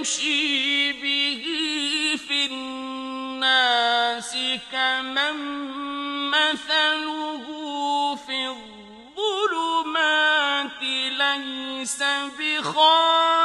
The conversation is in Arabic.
يَمْشِي بِهِ فِي النَّاسِ كَمَن مَّثَلُهُ فِي الظُّلُمَاتِ لَيْسَ بِخَارِجٍ